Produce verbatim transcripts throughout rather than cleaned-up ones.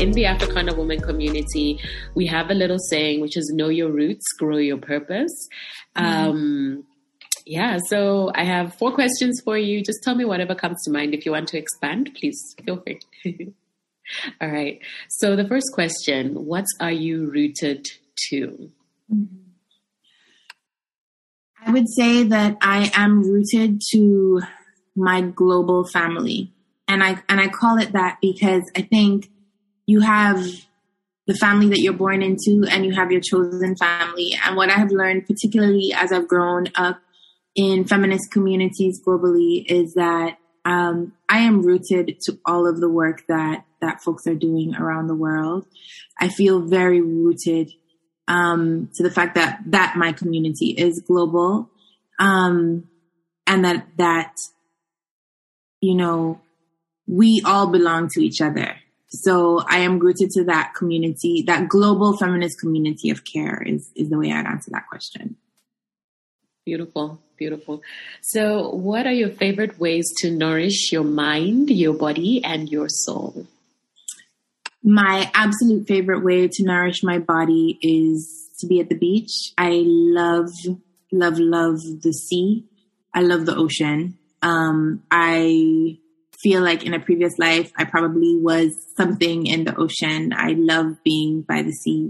in the Africana Woman community, we have a little saying, which is know your roots, grow your purpose. Mm-hmm. Um, yeah, so I have four questions for you. Just tell me whatever comes to mind. If you want to expand, please feel free. All right. So the first question, what are you rooted to? I would say that I am rooted to my global family. And I and I call it that because I think you have the family that you're born into and you have your chosen family. And what I have learned, particularly as I've grown up in feminist communities globally, is that um, I am rooted to all of the work that, that folks are doing around the world. I feel very rooted um, to the fact that, that my community is global um, and that, that, you know, we all belong to each other. So I am rooted to that community, that global feminist community of care is, is the way I'd answer that question. Beautiful, beautiful. So what are your favorite ways to nourish your mind, your body, and your soul? My absolute favorite way to nourish my body is to be at the beach. I love, love, love the sea. I love the ocean. Um, I feel like in a previous life, I probably was something in the ocean. I love being by the sea.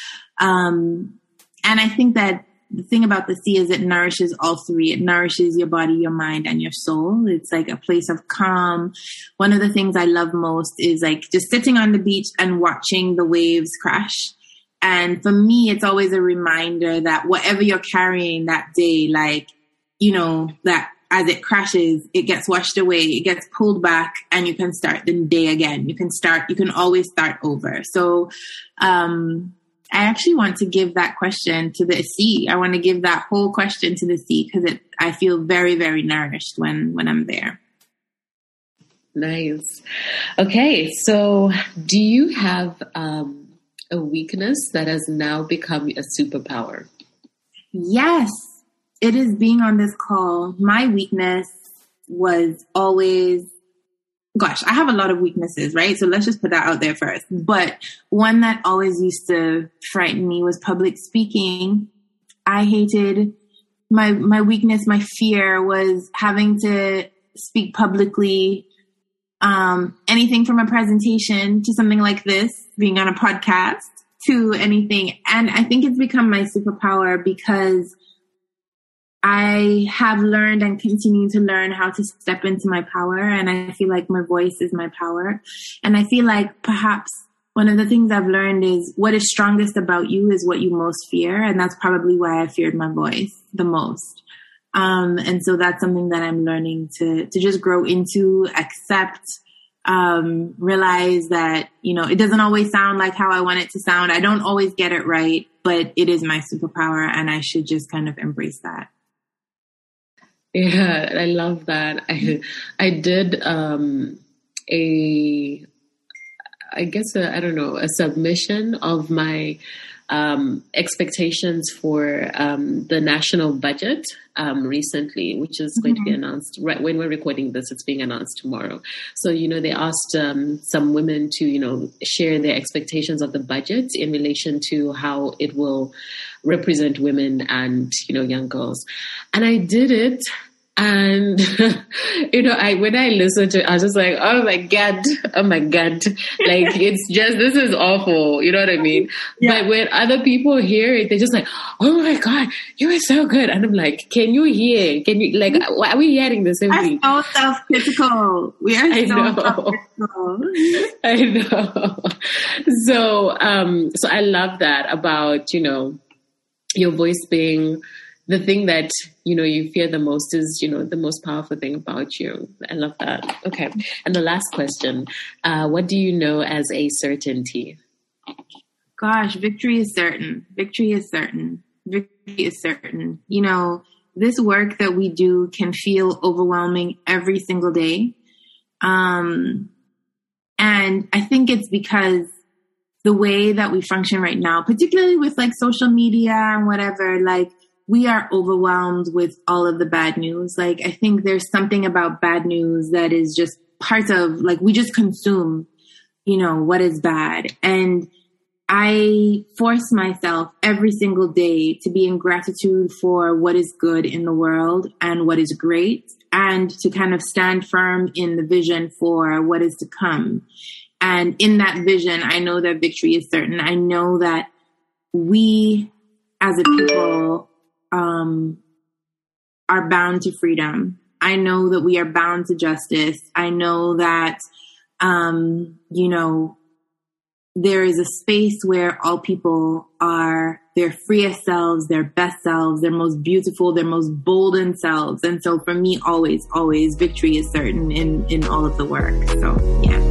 Um, and I think that the thing about the sea is it nourishes all three. It nourishes your body, your mind, and your soul. It's like a place of calm. One of the things I love most is like just sitting on the beach and watching the waves crash. And for me, it's always a reminder that whatever you're carrying that day, like, you know, that as it crashes, it gets washed away, it gets pulled back, and you can start the day again. You can start, you can always start over. So, um, I actually want to give that question to the sea. I want to give that whole question to the sea because it, I feel very, very nourished when, when I'm there. Nice. Okay. So do you have, um, a weakness that has now become a superpower? Yes. It is being on this call. My weakness was always, gosh, I have a lot of weaknesses, right? So let's just put that out there first. But one that always used to frighten me was public speaking. I hated my, my weakness, my fear was having to speak publicly, um, anything from a presentation to something like this, being on a podcast, to anything. And I think it's become my superpower because I have learned and continue to learn how to step into my power. And I feel like my voice is my power. And I feel like perhaps one of the things I've learned is what is strongest about you is what you most fear. And that's probably why I feared my voice the most. Um, and so that's something that I'm learning to, to just grow into, accept, um, realize that, you know, it doesn't always sound like how I want it to sound. I don't always get it right, but it is my superpower and I should just kind of embrace that. Yeah, I love that. I I did um, a, I guess, a, I don't know, a submission of my um, expectations for um, the national budget um, recently, which is going mm-hmm. to be announced right when we're recording this. It's being announced tomorrow. So, you know, they asked um, some women to, you know, share their expectations of the budget in relation to how it will represent women and, you know, young girls. And I did it. And, you know, I, when I listened to it, I was just like, oh my God, oh my God. Like, it's just, this is awful. You know what I mean? Yeah. But when other people hear it, they're just like, oh my God, you are so good. And I'm like, can you hear? Can you, like, why are we hearing the same thing? We're so self-critical. We are I so know. self-critical. I know. So, um, so I love that about, you know, your voice being the thing that, you know, you fear the most is, you know, the most powerful thing about you. I love that. Okay. And the last question, uh, what do you know as a certainty? Gosh, victory is certain. Victory is certain. Victory is certain. You know, this work that we do can feel overwhelming every single day. Um, and I think it's because the way that we function right now, particularly with like social media and whatever, like, we are overwhelmed with all of the bad news. Like, I think there's something about bad news that is just part of, like, we just consume you know, what is bad. And I force myself every single day to be in gratitude for what is good in the world and what is great, and to kind of stand firm in the vision for what is to come. And in that vision, I know that victory is certain. I know that we as a people um, are bound to freedom. I know that we are bound to justice. I know that, um, you know, there is a space where all people are their freest selves, their best selves, their most beautiful, their most bolden selves. And so for me, always, always victory is certain in, in all of the work. So, yeah.